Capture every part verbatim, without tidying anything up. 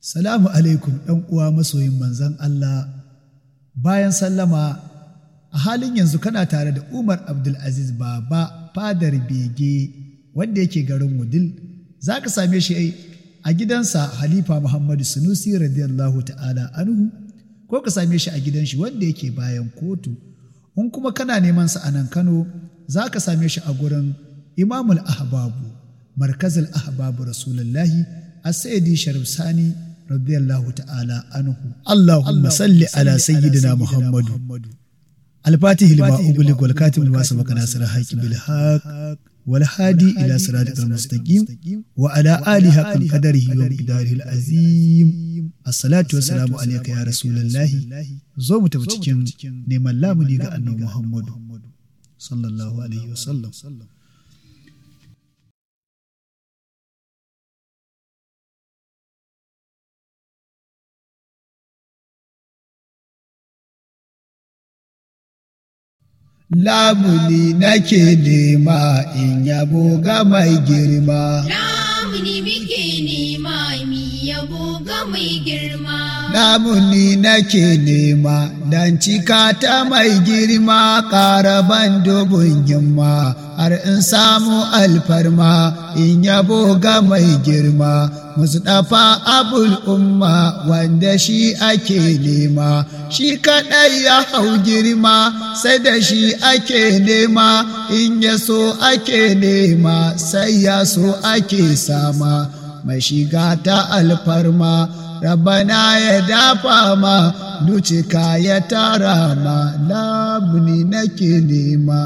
Salamu alaikum ɗan uwa masoyin manzon Allah. Bayan sallama, a halin yanzu kana tare da Umar Abdulaziz Baba fadar bege wanda yake garin Wudil. Za ka same shi a gidansa Halifa Muhammadu Sunusi radiyallahu ta'ala anhu, ko ka same shi a gidan shi wanda yake bayan kotu. In kuma kana neman sa a nan Kano, za ka same shi a gurin Imamul Ahbabu, Markazul Ahbabu Rasulullahi, As-Sayyidi Sharif Sani radiyallahu ta'ala anhu. Allahumma salli ala sayyidina Muhammadu al-Fatih lima ughliq wal khatim lima sabaqa nasir al-haqq bil haqq wal hadi ila siratal mustaqim wa ala alihi haqqal qadarihi wa miqdarihi al-azim. Assalatu wassalamu alayka ya rasulullahi. Zo mu tafi cikin neman lamuni ga annabi Muhammadu sallallahu alaihi wasallam. Lamuni nake nema in yabo ga mai girma. Lamuni muke nema mi yabo ga mai girma. Lamuni nake nema dan cika ta mai girma, ƙaraban dubun himma har in samu alfarma in yabo ga mai girma. Mustapha Abul Umma wanda shi ake nema, shi kaɗai ya hau girma sai da shi ake nema, in ya so ake nema sai ya so ake sama. Mai shiga ta alfarma Rabbana ya dafa ma, ducika ya tara ma, lamuni nake nema.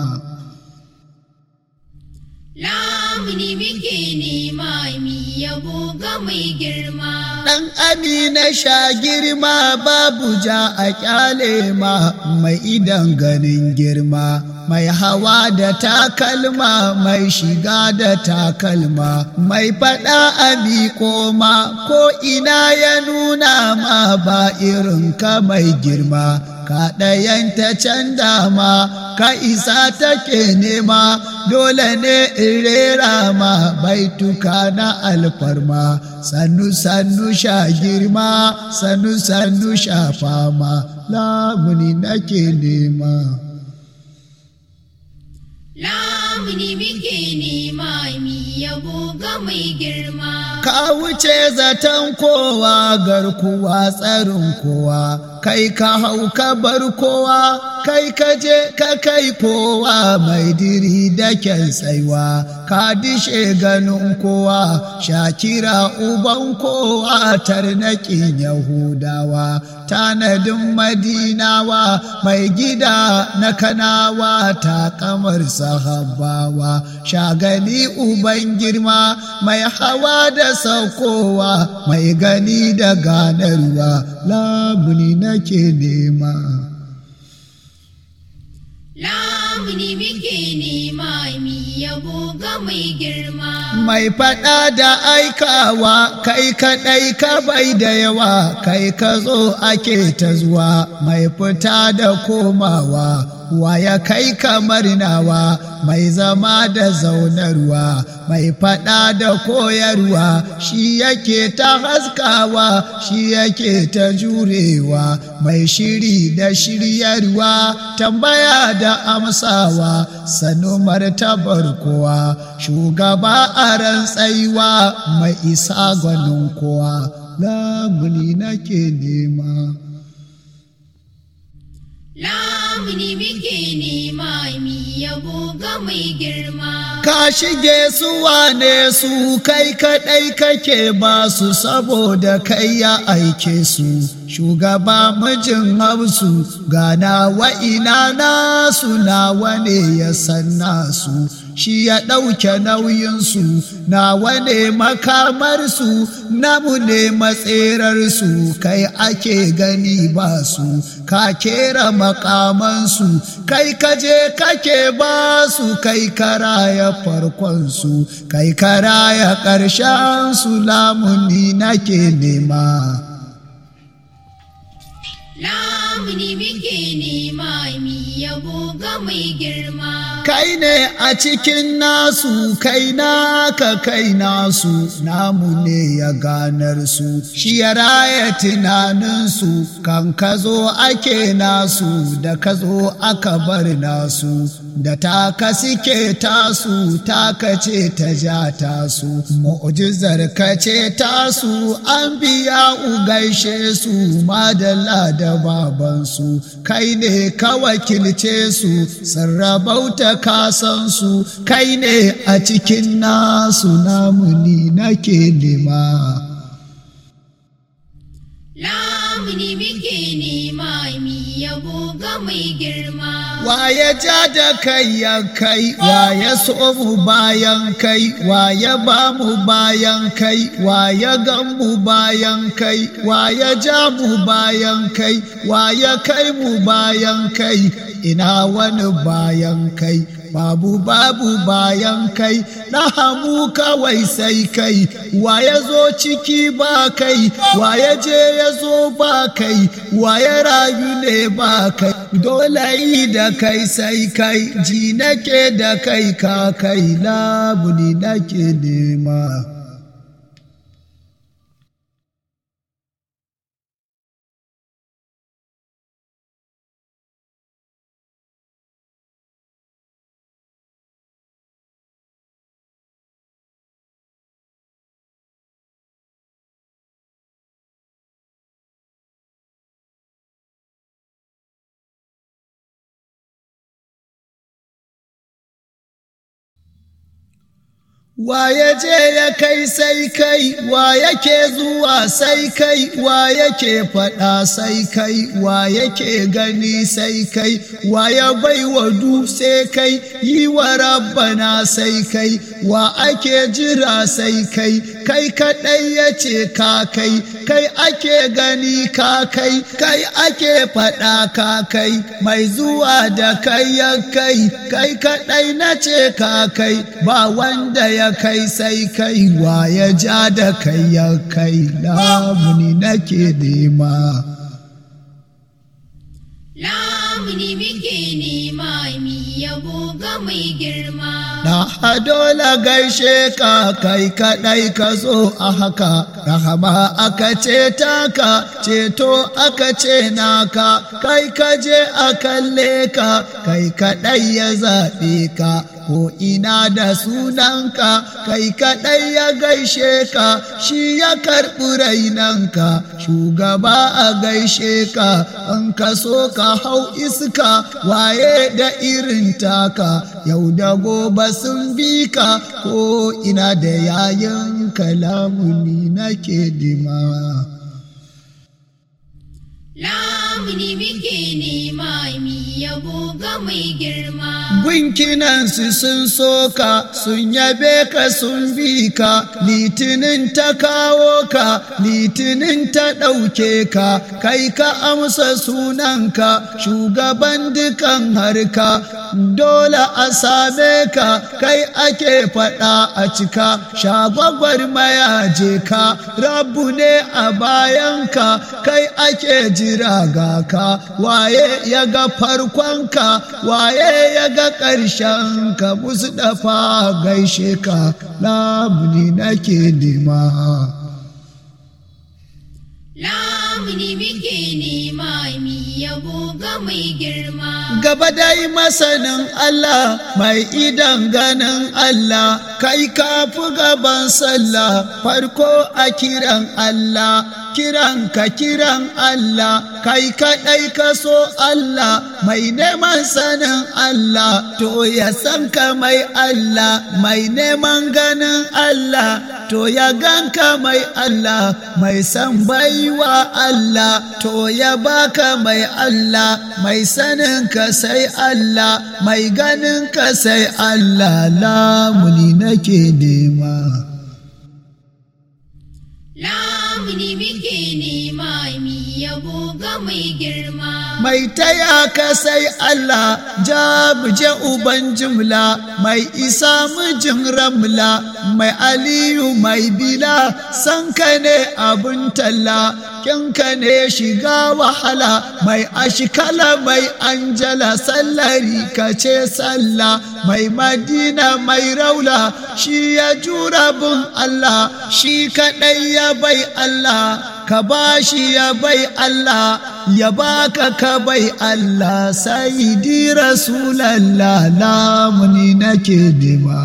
Lamuni muke nema mi yabo ga mai girma. Ɗan Amina sha girma babu ja a ƙyale ma, mai idan ganin girma, mai hawa da takalma, mai shiga da takalma, mai faɗa a miƙo ma, ko ina ya nuna ma ba irin ka mai girma. Ka ɗayanta can dama, ka isa take nema, dole ne in rera ma baituka na alfarma. Sannu sannu sha girma, sannu sannu sha fama, lamuni nake nema. Lamuni muke nema mi yabo ga mai girma. Ka wuce zaton kowa, garkuwa tsarin kowa, kai ka hau ka bar kowa, kai ka je ka kai kowa, mai diri da kyan tsaiwa, ka dishe ganin kowa, shakira uban kowa, tarnaƙin Yahudawa, tanadin Madinawa, mai gida na Kanawa, taƙamar sahabbawa, shagali uban girma, mai hawa da saukowa, mai gani da ganarwa, lamuni nake nema. Lamuni muke nema mi yabo ga mai girma. Mai faɗa da aikawa, kai kaɗai ka bai da yawa, kai ka zo ake ta zuwa, mai fita da komawa, wa ya kai kamar nawa, mai zama da zaunarwa, mai faɗa da koyarwa, shi yake ta haskawa, shi yake ta jurewa, mai shiri da shiryarwa, tambaya da amsawa, sanu martabar kowa, shugaba a rantsaiwa, mai isa gwanin kowa, lamuni nake nema. Lamuni muke nema mi yabo ga mai girma. Ka shige su wane su, kai kaɗai kake ba su, saboda kai ya aike su. Shugaba mijin hausu, gana wa ina nasu, nawa ne ya san nasu, shi ya ɗauke nauyinsu, nawa ne makamarsu, namu ne matserarsu, kai ake gani ba su, ka kera makamansu, kai kaje kake ba su, kai karaya farkonsu, kai karaya ƙarshensu, lamuni nake nema. lamuni muke nema mi yabo ga mai girma. Kai ne a cikin nasu, kai naka kai nasu, namu ne ya ganar su, shi ya raya tunaninsu, kan ka zo ake nasu, da ka zo aka bar nasu, da taka suke tasu, taka ce ta ja tasu, mu'jizar ka ce tasu, an biya u gaishe su, madalla da babansu, kai ne ka wakilce su, sun rabauta kasansu, kai ne a cikin nasu, namuni nake nema. Lamuni muke nema mi yabo ga mai girma. Waye ja da kai ya kai, waye so mu bayan kai, waye ba mu bayan kai, waye gan mu bayan kai, waye ja mu bayan kai, waye kai mu bayan kai, ina wani bayan kai, babu babu bayan kai, rahamu kawai sai kai, waye zo ciki ba kai, waye je ya zo ba kai, waye rayu ne ba kai, dole yi da kai sai kai, ji nake da kai ka kai, labuni nake nema. Wa ya je ya kai sai kai, wa yake zuwa sai kai, wa yake faɗa sai kai, wa yake gani sai kai, wa ya bai wa du sai kai, yi wa rabbana sai kai, wa ake jira sai kai, kai kaɗai ya ce ka kai, kai ake gani ka kai, kai ake faɗa ka kai, mai zuwa da kai ya kai, kai kaɗai na ce ka kai, ba wanda ya kai sai kai, wa ya ja da kai ya kai, lamuni nake nema. Lamuni muke nema mi yabo ga mai girma. Na dole gaishe ka, kai kaɗai ka zo a haka, rahama aka ce taka, ceto aka ce naka, kai ka je a kalle ka, kai kaɗai ya zaɓe ka, ko ina da sunanka, kai kaɗai ya gaishe ka, shi ya karɓi rainanka, shugaba a gaishe ka, in ka so ka hau iska, waye da irin taka, yau da gobe sun bi ka, ko ina da yayin kalamuni nake dima. Lamuni muke nema mi yabo ga mai girma. Gunkinansu sun soka, sun yabe ka sun bi ka, litinin ta kawo ka, litinin ta ɗauke ka, kai ka amsa sunanka, shugaban dukan harka, dole a same ka, kai ake faɗa a cika, shagwagwar mayaje ka, rabu ne a bayanka, kai ake jira ga ka, waye ya ga farkonka, waye ya ga ƙarshenka, Mustapha gaishe ka, lamuni nake nema. Lamuni muke nema mi yabo ga mai girma. Gaba dai masanin Allah, mai idan ganin Allah, kai kafi gaban sallah, farko a kiran Allah, kiran ka kiran Allah, kai kaɗai ka so Allah, mai neman sanin Allah, to ya san ka mai Allah, mai neman ganin Allah, to ya ganka mai Allah, mai san baiwa Allah, to ya baka mai Allah, mai sanin ka sai Allah, mai ganin ka sai Allah, lamuni nake nema. lamuni muke nema mi yabo ga mai girma. Mai taya ka sai Allah, ja mu je uban jimla, mai isa mijin ramla, mai aliyu mai bila, san ka ne abun talla, kinka ne shiga wahala, mai ashikala mai anjala, sallari ka ce sallah, mai madina mai raula, shi ya jura bin Allah, shi kaɗai ya bai Allah, ka bashi ya bai Allah, ya baka ka bai Allah, sayyidi rasulallah, lamuni nake nema.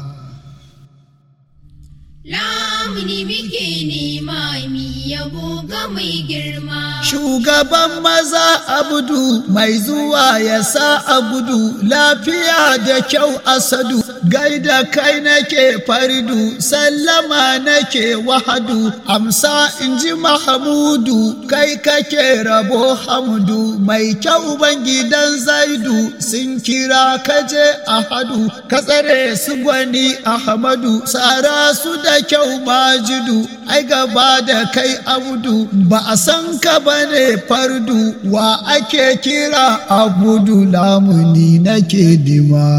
Lamuni muke nema mi yabo ga mai girma. Shugaban maza abudu, mai zuwa ya sa abudu, lafiya da kyau asadu, gaida kai nake fardu, sallama nake wahadu, amsa inji mahamudu, kai kake rabo hamdu, mai kyau bangidan zaidu, sun kira kaje ahadu, ka tsare su gwani ahmadu, tsara su da kyau majidu, ai gaba da kai abudu, ba a san ka bane fardu, wa ake kira abudu, lamuni nake dima.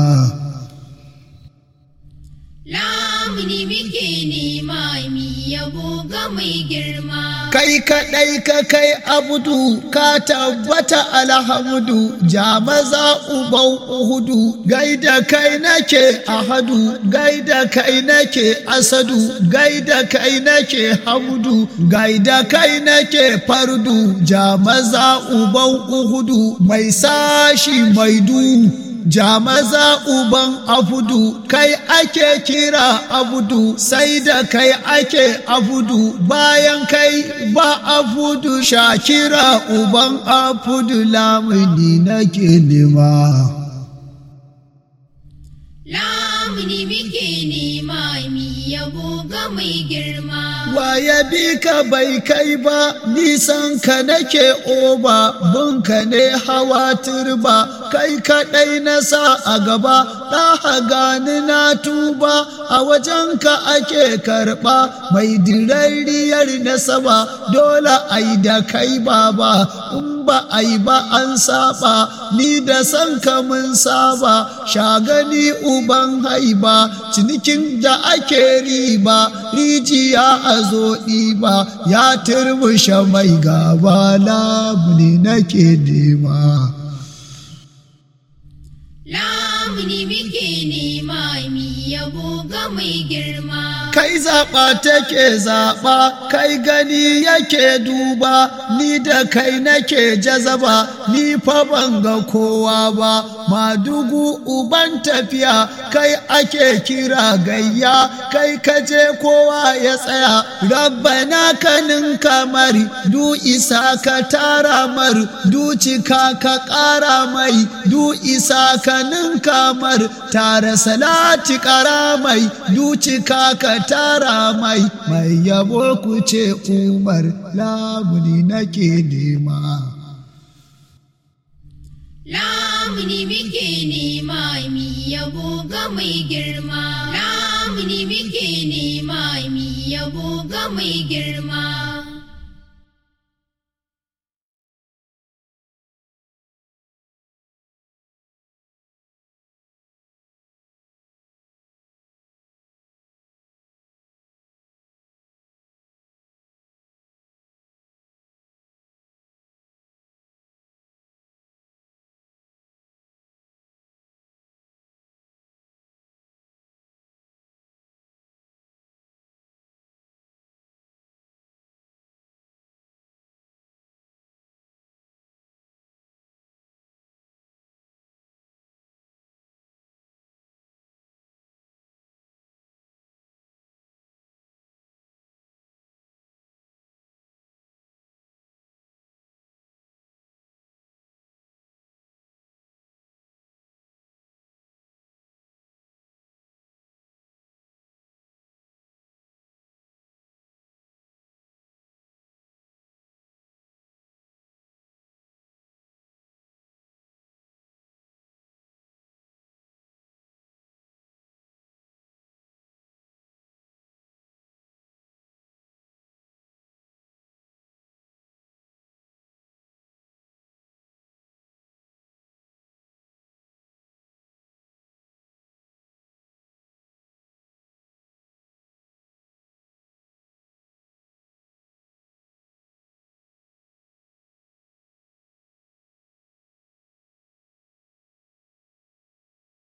Lamuni muke nema mi yabo ga mai girma. Kai kaɗai ka kai abudu, ka tabbata alhamdu, ja maza uban uhudu, gaida kai nake ahadu, gaida kai nake asadu, gaida kai nake hamdu, gaida kai nake fardu, ja maza uban uhudu, mai sashi mai du, ja maza uban abudu, kai ake kira abudu, sai da kai ake abudu, bayan kai ba abudu, shakira uban abudu, lamuni nake nema. Lamuni muke nema mi yabo ga mai girma. Waye bi ka bai kai ba, nisan ka nake oba, bunka ne hawa turba, kai kaɗai na sa a gaba, ɗaha gani na tuba, a wajenka ake karɓa, mai dirariyar nasaba, dole ai da kai baba, in ba ai ba an saba, ni da san ka mun saba, shagani uban haiba, cinikin da ake riba, rijiya a zo ɗiba, ya turbushe mai gaba, lamuni nake nema. Lamuni muke nema mi yabo ga mai girma. Kai zaɓa take zaɓa, kai gani yake duba, ni da kai nake jazaba, ni fa ban ga kowa ba, madugu uban tafiya, kai ake kira gayya, kai kaje kowa ya tsaya, rabbana kanin kamar, du isa ka tara mar, du cika ka ƙara mai, du isa kanin kamar, tara salati ƙara mai, du cika ka tara mai, mai yabo ku ce Umar, lamuni nake nema. Lamuni muke nema mi yabo ga mai girma. Lamuni muke nema mi yabo ga mai girma.